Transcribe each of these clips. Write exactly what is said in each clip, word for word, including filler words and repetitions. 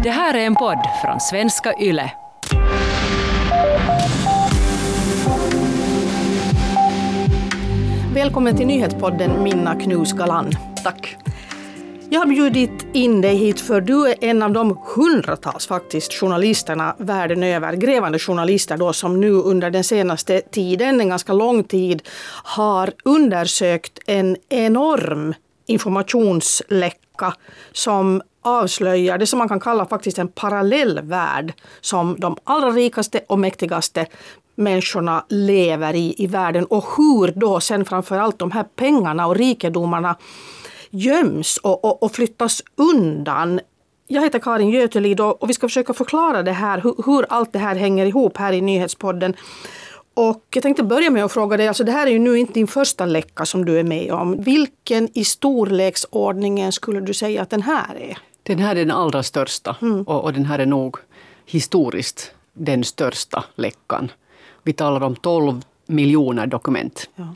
Det här är en podd från Svenska Yle. Välkommen till nyhetspodden Minna Knus Galan. Tack. Jag har bjudit in dig hit för du är en av de hundratals faktiskt journalisterna världen över, grävande journalister då, som nu under den senaste tiden, en ganska lång tid, har undersökt en enorm informationsläcka som avslöjar det som man kan kalla faktiskt en parallellvärld som de allra rikaste och mäktigaste människorna lever i i världen, och hur då sen framförallt de här pengarna och rikedomarna göms och, och, och flyttas undan. Jag heter Karin Götelid och vi ska försöka förklara det här, hur, hur allt det här hänger ihop här i nyhetspodden. Och jag tänkte börja med att fråga dig, alltså det här är ju nu inte din första läcka som du är med om. Vilken i storleksordningen skulle du säga att den här är? Den här är den allra största mm. och, och den här är nog historiskt den största läckan. Vi talar om tolv miljoner dokument. Ja.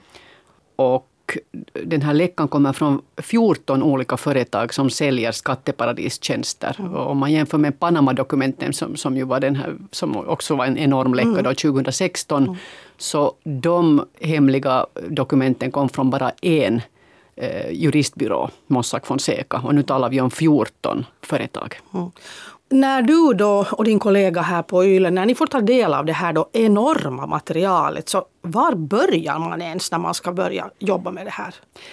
Och den här läckan kommer från fjorton olika företag som säljer skatteparadistjänster. Mm. Och om man jämför med Panama-dokumenten som, som ju var den här, som också var en enorm läcka mm. då tjugohundrasexton, mm. så de hemliga dokumenten kom från bara en eh, juristbyrå, Mossack Fonseca, och nu talar vi om fjorton företag. Mm. När du då och din kollega här på Yle, när ni får ta del av det här då enorma materialet, så var börjar man ens när man ska börja jobba med det här?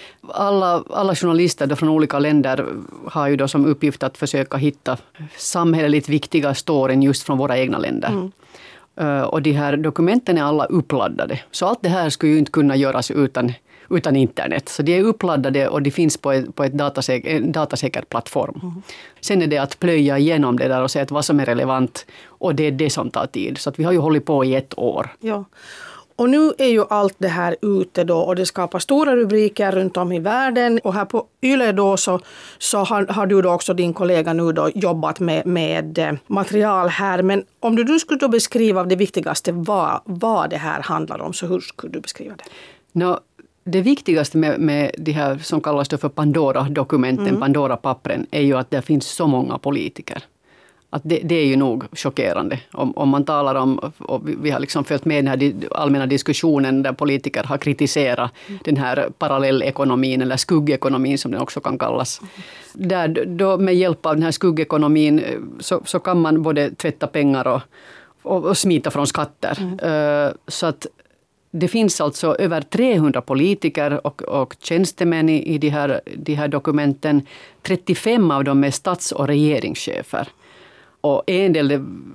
Alla, alla journalister då från olika länder har ju då som uppgift att försöka hitta samhälleligt viktiga storyn just från våra egna länder. Mm. Uh, och de här dokumenten är alla uppladdade. Så allt det här skulle ju inte kunna göras utan utan internet. Så de är uppladdade och de finns på, ett, på ett datasäker, en datasäker plattform. Mm. Sen är det att plöja igenom det där och se att vad som är relevant, och det är det som tar tid. Så att vi har ju hållit på i ett år. Ja. Och nu är ju allt det här ute då och det skapar stora rubriker runt om i världen. Och här på Yle då så, så har, har du då också din kollega nu då jobbat med, med material här. Men om du nu skulle då beskriva det viktigaste vad, vad det här handlar om, så hur skulle du beskriva det? No, Det viktigaste med, med de här som kallas för Pandora-dokumenten, mm. Pandora-pappren, är ju att det finns så många politiker. Att det, det är ju nog chockerande. Om, om man talar om, och vi har liksom följt med den här allmänna diskussionen där politiker har kritiserat mm. den här parallellekonomin eller skuggekonomin som den också kan kallas. Mm. Där då med hjälp av den här skuggekonomin så, så kan man både tvätta pengar och, och, och smita från skatter. Mm. Uh, så att det finns alltså över trehundra politiker och, och tjänstemän i, i de, här, de här dokumenten. trettiofem av dem är stats- och regeringschefer. Och en del,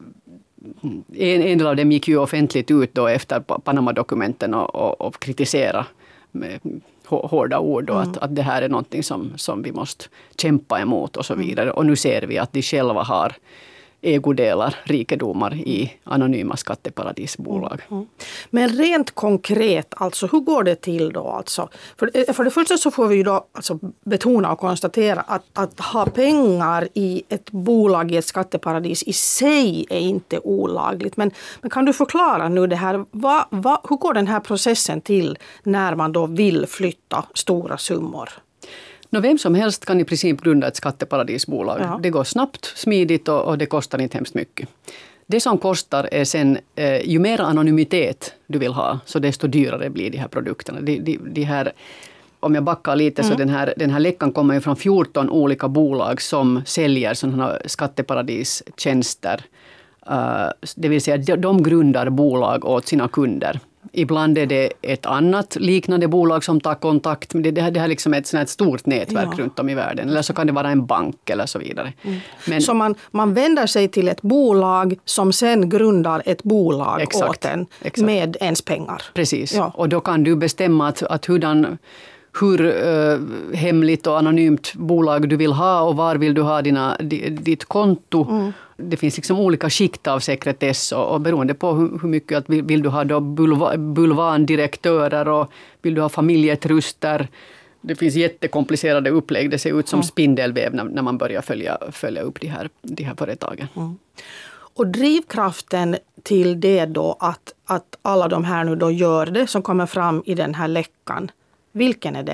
en, en del av dem gick ju offentligt ut då efter Panama-dokumenten och, och, och kritiserade med hårda ord. Och mm. att, att det här är någonting som, som vi måste kämpa emot och så vidare. Och nu ser vi att de själva har ägodelar, rikedomar i anonyma skatteparadisbolag. Mm. Men rent konkret, alltså, hur går det till då? Alltså? För, för det första så får vi ju då alltså betona och konstatera att, att ha pengar i ett bolag i ett skatteparadis i sig är inte olagligt. Men, men kan du förklara nu det här, va, va, hur går den här processen till när man då vill flytta stora summor? No, vem som helst kan i princip grunda ett skatteparadisbolag. Ja. Det går snabbt, smidigt och, och det kostar inte hemskt mycket. Det som kostar är sen, eh, ju mer anonymitet du vill ha, så desto dyrare blir de här produkterna. De, de, de här, om jag backar lite, mm. så den här, den här läckan kommer ju från fjorton olika bolag som säljer sådana skatteparadistjänster. Uh, det vill säga de, de grundar bolag åt sina kunder. Ibland är det ett annat liknande bolag som tar kontakt. Det, det, här, det här liksom är ett, ett stort nätverk ja. runt om i världen. Eller så kan det vara en bank eller så vidare. Mm. Men, så man, man vänder sig till ett bolag som sen grundar ett bolag exakt, åt en exakt. med ens pengar. Precis. Ja. Och då kan du bestämma att, att hurdan, hur uh, hemligt och anonymt bolag du vill ha och var vill du ha dina, ditt konto. Mm. Det finns liksom olika skikt av sekretess och, och beroende på hur, hur mycket att vill, vill du ha då bulva, bulvandirektörer och vill du ha familjetruster. Det finns jättekomplicerade upplägg. Det ser ut som mm. spindelväv när, när man börjar följa, följa upp de här, de här företagen. Mm. Och drivkraften till det då att, att alla de här nu då gör det som kommer fram i den här läckan, vilken är den?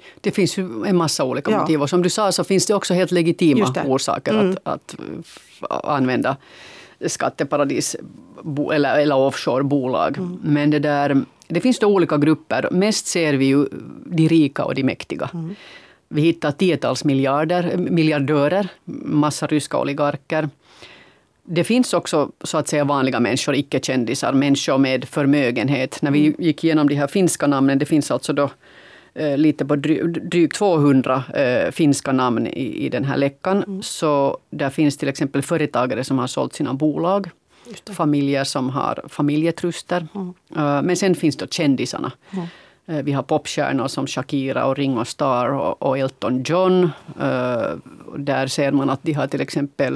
Det finns ju en massa olika ja. motiv och som du sa så finns det också helt legitima orsaker mm. att, att använda skatteparadis eller, eller offshore-bolag. Mm. Men det, där, det finns då olika grupper. Mest ser vi ju de rika och de mäktiga. Mm. Vi hittar tiotals miljarder, miljardörer, massa ryska oligarker. Det finns också så att säga vanliga människor, icke-kändisar, människor med förmögenhet. När vi gick igenom de här finska namnen, det finns alltså då eh, lite på drygt dryg tvåhundra eh, finska namn i, i den här läckan. Mm. Så där finns till exempel företagare som har sålt sina bolag, familjer som har familjetruster. Mm. Uh, men sen finns då kändisarna. Mm. Uh, vi har popstjärnor som Shakira och Ringo Starr och, och Elton John. Uh, där ser man att de har till exempel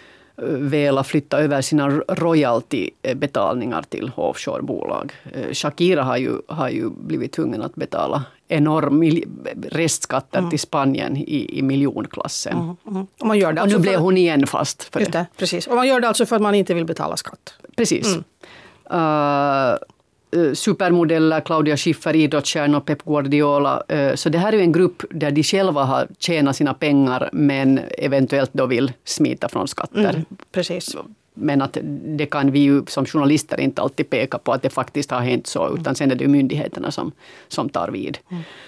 velat flytta över sina royaltybetalningar till offshorebolag. Shakira har ju, har ju blivit tvungen att betala enorm restskatter mm. till Spanien i, i miljonklassen. Mm, mm. Och, man gör det alltså och nu blev hon igen fast för det. det. Precis. Och man gör det alltså för att man inte vill betala skatt. Precis. Mm. Uh, supermodeller, Claudia Schiffer, idrottsstjärnor, Pep Guardiola. Så det här är ju en grupp där de själva har tjänat sina pengar men eventuellt då vill smita från skatter. Mm, precis. Men att det kan vi ju som journalister inte alltid peka på att det faktiskt har hänt så, utan sen är det ju myndigheterna som, som tar vid.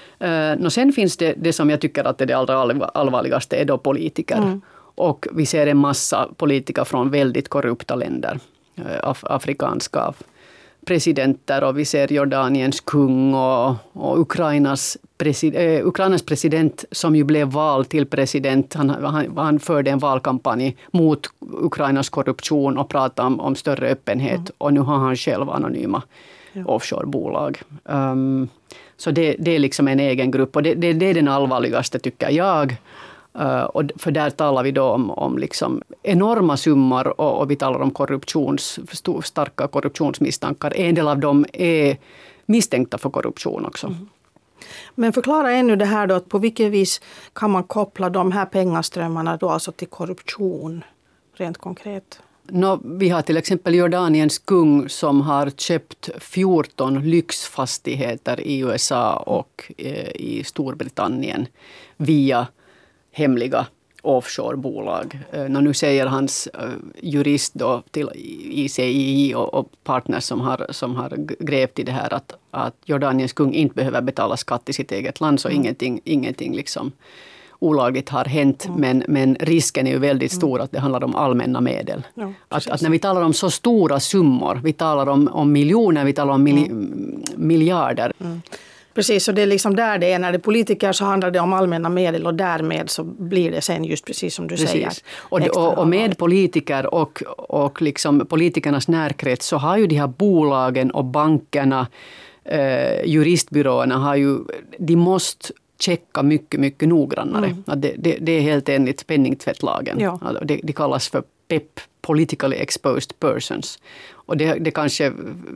Mm. Och sen finns det det som jag tycker att är det allra allvarligaste är då politiker. Mm. Och vi ser en massa politiker från väldigt korrupta länder, af- afrikanska presidenter, och vi ser Jordaniens kung och, och Ukrainas, presid, eh, Ukrainas president som ju blev vald till president. Han, han, han förde en valkampanj mot Ukrainas korruption och pratade om, om större öppenhet. Mm. Och nu har han själv anonyma ja. offshorebolag. Um, så det, det är liksom en egen grupp och det, det, det är den allvarligaste tycker jag. Uh, och för där talar vi då om, om liksom enorma summor och, och vi talar om korruptions, stor, starka korruptionsmisstankar. En del av dem är misstänkta för korruption också. Mm. Men förklara ännu det här då, att på vilket vis kan man koppla de här pengaströmmarna då alltså till korruption rent konkret? No, vi har till exempel Jordaniens kung som har köpt fjorton lyxfastigheter i U S A och eh, i Storbritannien via hemliga offshorebolag. När nu säger hans jurist då till I C I J och, och partners som har, som har grävt i det här att, att Jordaniens kung inte behöver betala skatt i sitt eget land, så mm. ingenting, ingenting liksom olagligt har hänt. Mm. Men, men risken är ju väldigt stor mm. att det handlar om allmänna medel. Ja, att, att när vi talar om så stora summor, vi talar om, om miljoner, vi talar om mil, mm. miljarder. Mm. Precis, och det är liksom där det är. När det är politiker så handlar det om allmänna medel och därmed så blir det sen just precis som du precis. säger. Och, och, och med politiker och, och liksom politikernas närkrets så har ju de här bolagen och bankerna, eh, juristbyråerna har ju, de måste checka mycket, mycket noggrannare. Mm. Att det, det, det är helt enligt penningtvättlagen. Ja. Det, det kallas för P E P, Politically Exposed Persons. Och det, det kanske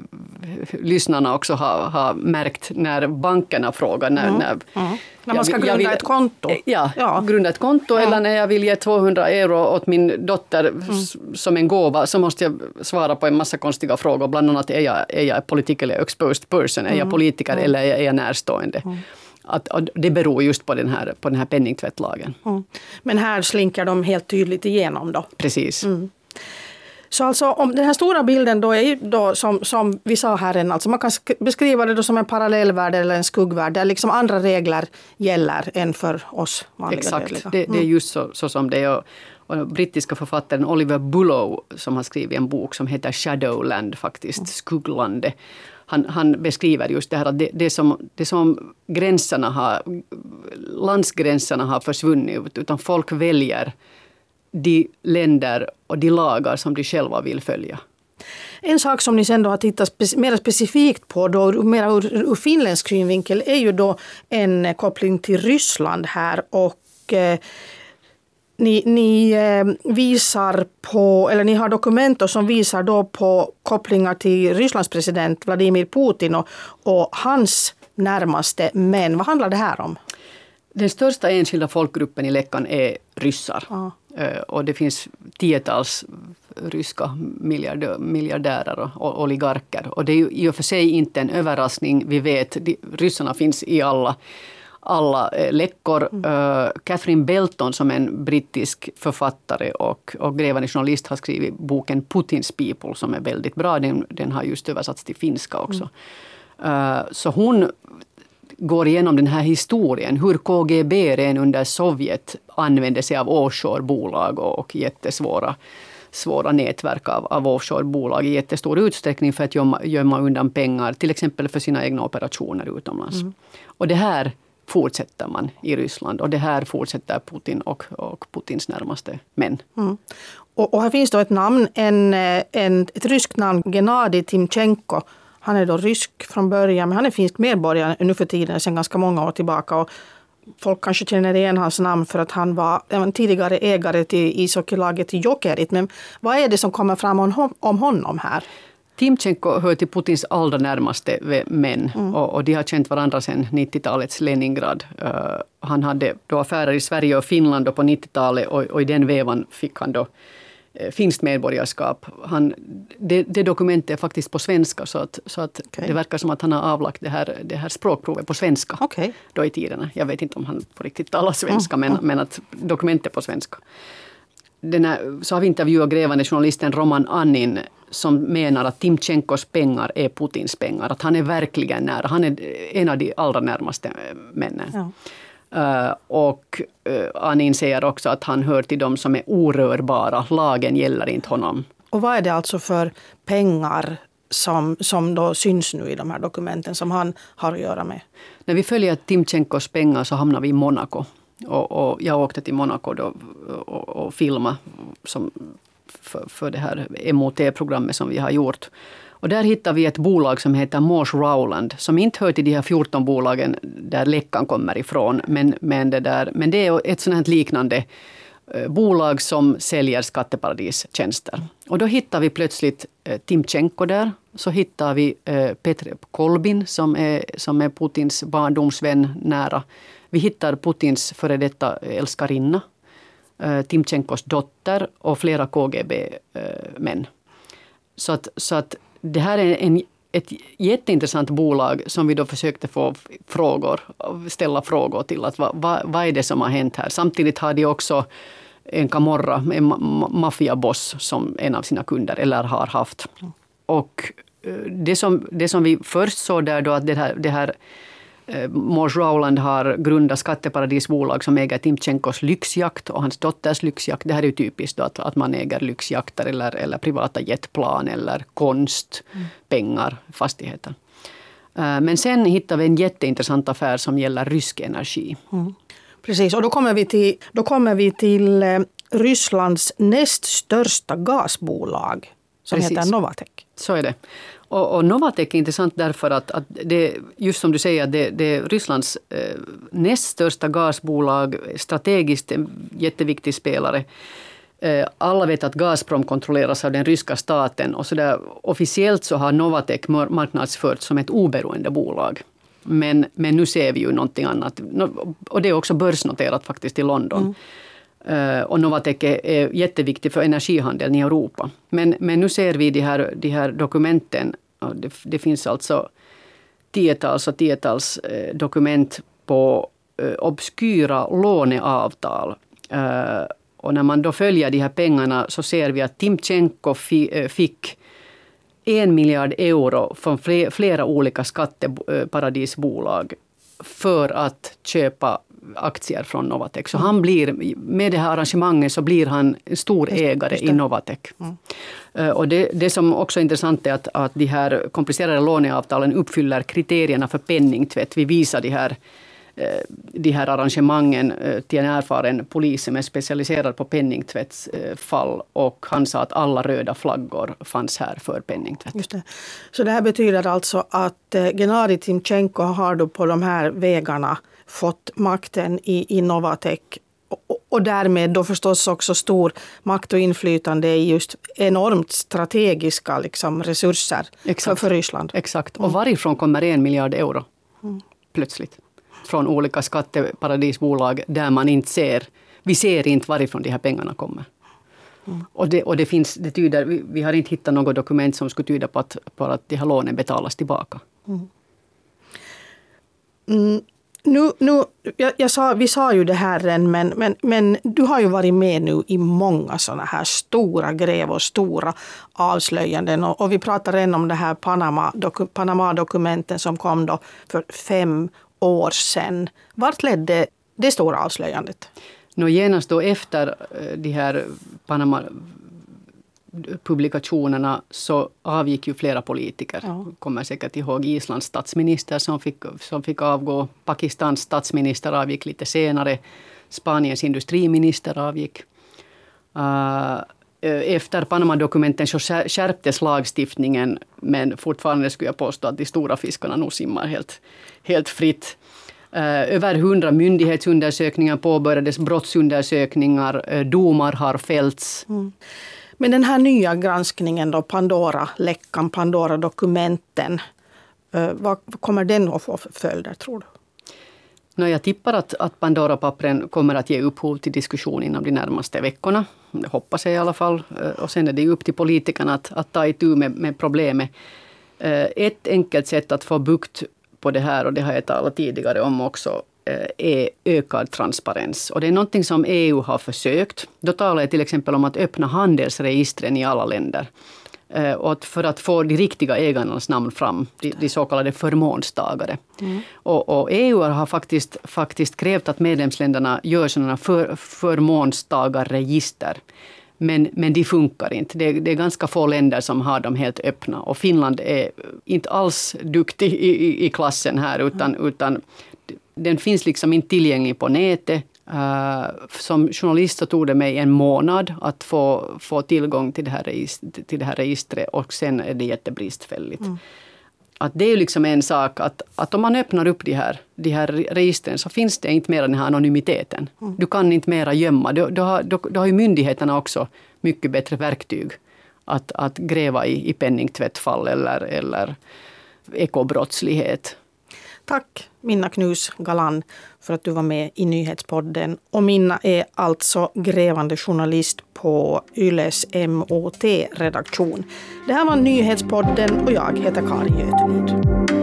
lyssnarna också har, har märkt när bankerna frågar. När, mm. när, mm. när man ska grunda vill, ett konto. Ja, ja. grunda ett konto. Mm. Eller när jag vill ge tvåhundra euro åt min dotter mm. som en gåva, så måste jag svara på en massa konstiga frågor. Bland annat är jag, är jag politically exposed person? Mm. Är jag politiker mm. eller är jag, är jag närstående? Mm. Att, att det beror just på den här, på den här penningtvättlagen. Mm. Men här slinker de helt tydligt igenom då? Precis. Mm. Så alltså om den här stora bilden då är ju då som, som vi sa här än, alltså man kan beskriva det då som en parallellvärld eller en skuggvärld där liksom andra regler gäller än för oss vanliga. Exakt, det, det är just så, så som det är. Och brittiska författaren Oliver Bullough som har skrivit en bok som heter Shadowland, faktiskt, mm. skugglandet. Han, han beskriver just det här att det, det, som, det som gränserna har, landsgränserna har försvunnit, utan folk väljer de länder och de lagar som de själva vill följa. En sak som ni sen då har tittat spe- mer specifikt på, då, mer ur, ur finländsk synvinkel, är ju då en koppling till Ryssland här. Och eh, ni, ni eh, visar på, eller ni har dokument som visar då på kopplingar till Rysslands president Vladimir Putin och, och hans närmaste män. Vad handlar det här om? Den största enskilda folkgruppen i läckan är ryssar. Ja. Och det finns tiotals ryska miljardö- miljardärer och oligarker. Och det är ju i och för sig inte en överraskning. Vi vet att ryssarna finns i alla, alla läckor. Mm. Uh, Catherine Belton som är en brittisk författare och, och grävande journalist har skrivit boken Putin's People som är väldigt bra. Den, den har just översatts till finska också. Mm. Uh, så hon går igenom den här historien, hur K G B redan under Sovjet använde sig av offshore-bolag och, och jättesvåra svåra nätverk av, av offshore-bolag i jättestor utsträckning för att gömma, gömma undan pengar, till exempel för sina egna operationer utomlands. Mm. Och det här fortsätter man i Ryssland och det här fortsätter Putin och, och Putins närmaste män. Mm. Och, och här finns då ett namn, en, en, ett ryskt namn, Gennadij Timchenko. Han är då rysk från början, men han är finsk medborgare nu för tiden, sedan ganska många år tillbaka. Och folk kanske känner igen hans namn för att han var en tidigare ägare till ishockeylaget till Jokerit. Men vad är det som kommer fram om, om honom här? Timchenko hör till Putins allra närmaste män mm. och, och de har känt varandra sedan nittiotalets Leningrad. Uh, han hade då affärer i Sverige och Finland och på nittiotalet och, och i den vevan fick han då uh, finskt medborgarskap. Han, det, det dokumentet är faktiskt på svenska så att, så att okay. det verkar som att han har avlagt det här, det här språkprovet på svenska okay. då i tiderna. Jag vet inte om han på riktigt talar svenska mm. men, men att dokumentet är på svenska. Den här, så har vi intervjuat grävande journalisten Roman Annin som menar att Timchenkos pengar är Putins pengar. Att han är verkligen nära. Han är en av de allra närmaste männen. Ja. Uh, och uh, Annin säger också att han hör till dem som är orörbara. Lagen gäller inte honom. Och vad är det alltså för pengar som, som då syns nu i de här dokumenten som han har att göra med? När vi följer Timchenkos pengar så hamnar vi i Monaco. Och, och jag åkte till Monaco då och, och filmade som för, för det här M O T-programmet som vi har gjort. Och där hittar vi ett bolag som heter Morse Rowland som inte hör till de här fjorton bolagen där läckan kommer ifrån. Men, men, det, där, men det är ett sådant liknande eh, bolag som säljer skatteparadistjänster. Och då hittar vi plötsligt eh, Timchenko där. Så hittar vi eh, Petr Kolbin som är, som är Putins barndomsvän nära. Vi hittar Putins före detta älskarinna, eh, Timchenkos dotter och flera K G B-män. Eh, så att, så att det här är en, ett jätteintressant bolag som vi då försökte få frågor, ställa frågor till. Att vad, vad, vad är det som har hänt här? Samtidigt har de också en Camorra, en ma- maffiaboss som en av sina kunder eller har haft. Och det som, det som vi först såg där då att det här, det här Morse Rowland har grundat skatteparadisbolag som äger Timchenkos lyxjakt och hans dotters lyxjakt. Det här är ju typiskt då att, att man äger lyxjakter eller, eller privata jetplan eller konst, mm. pengar, fastigheter. Men sen hittar vi en jätteintressant affär som gäller rysk energi. Mm. Precis, och då kommer vi till, då kommer vi till eh, Rysslands näst största gasbolag som Precis. heter Novatek. Så är det. Och, och Novatek är intressant därför att, att det, just som du säger, det, det är Rysslands eh, näst största gasbolag, strategiskt en jätteviktig spelare. Eh, alla vet att Gazprom kontrolleras av den ryska staten och så där, officiellt så har Novatek marknadsförts som ett oberoende bolag. Men, men nu ser vi ju någonting annat. Och det är också börsnoterat faktiskt i London. Mm. Uh, och Novatek är, är jätteviktig för energihandeln i Europa. Men, men nu ser vi de här, de här dokumenten. Det, det finns alltså tiotals och tiotals eh, dokument på eh, obskyra låneavtal. Uh, och när man då följer de här pengarna så ser vi att Timchenko fi, eh, fick en miljard euro från fler, flera olika skatteparadisbolag för att köpa aktier från Novatek. Så han blir, med det här arrangemanget så blir han en stor ägare i Novatek. Mm. Och det, det som också är intressant är att, att de här komplicerade låneavtalen uppfyller kriterierna för penningtvätt. Vi visar de här, de här arrangemangen till en erfaren polis som är specialiserad på penningtvättsfall och han sa att alla röda flaggor fanns här för penningtvätt. Just det. Så det här betyder alltså att Gennadij Timchenko har då på de här vägarna fått makten i, i Novatek och, och därmed då förstås också stor makt och inflytande i just enormt strategiska liksom, resurser för, för Ryssland. Exakt, och varifrån kommer en miljard euro mm. plötsligt? Från olika skatteparadisbolag där man inte ser, vi ser inte varifrån de här pengarna kommer. Mm. Och, det, och det finns, det tyder, vi, vi har inte hittat något dokument som skulle tyda på att, på att de här lånen betalas tillbaka. Mm. Mm. Nu, nu, jag, jag sa, vi sa ju det här än, men, men, men du har ju varit med nu i många sådana här stora gräv och stora avslöjanden. Och, och vi pratar än om det här Panama, doku, Panama-dokumenten som kom då för fem år sedan. Vart ledde det stora avslöjandet? Nå, genast då efter de här Panama publikationerna så avgick ju flera politiker. Ja. Kommer säkert ihåg Islands statsminister som fick, som fick avgå. Pakistans statsminister avgick lite senare. Spaniens industriminister avgick. Uh, efter Panama-dokumenten så skärptes lagstiftningen, men fortfarande skulle jag påstå att de stora fiskarna nog simmar helt, helt fritt. Uh, över hundra myndighetsundersökningar påbörjades, brottsundersökningar, uh, domar har fällts. Mm. Men den här nya granskningen då, Pandora-läckan, Pandora-dokumenten, uh, vad kommer den att få för följder, tror du? No, jag tippar att, att Pandora-pappren kommer att ge upphov till diskussion inom de närmaste veckorna. Det hoppas jag i alla fall. Och sen är det upp till politikerna att, att ta itu med, med problemet. Ett enkelt sätt att få bukt på det här, och det har jag talat tidigare om också, är ökad transparens. Och det är någonting som E U har försökt. Då talar jag till exempel om att öppna handelsregistren i alla länder. Och för att få de riktiga ägarnas namn fram, de, de så kallade förmånstagare. Mm. Och, och E U har faktiskt, faktiskt krävt att medlemsländerna gör sådana för, förmånstagarregister. Men, men de funkar inte. Det, det är ganska få länder som har dem helt öppna. Och Finland är inte alls duktig i, i, i klassen här, utan, mm. utan den finns liksom inte tillgänglig på nätet. Uh, som journalist så tog det mig en månad att få, få tillgång till det, här registret, till det här registret, och sen är det jättebristfälligt. Mm. Att det är liksom en sak att, att om man öppnar upp de här, de här registren så finns det inte mer den här anonymiteten. Mm. Du kan inte mera gömma. Då, då, har, då, då har ju myndigheterna också mycket bättre verktyg att, att gräva i, i penningtvättfall eller, eller ekobrottslighet. Tack Minna Knus Galan för att du var med i Nyhetspodden. Och Minna är alltså grävande journalist på Yles M O T-redaktion. Det här var Nyhetspodden och jag heter Karin Götvid.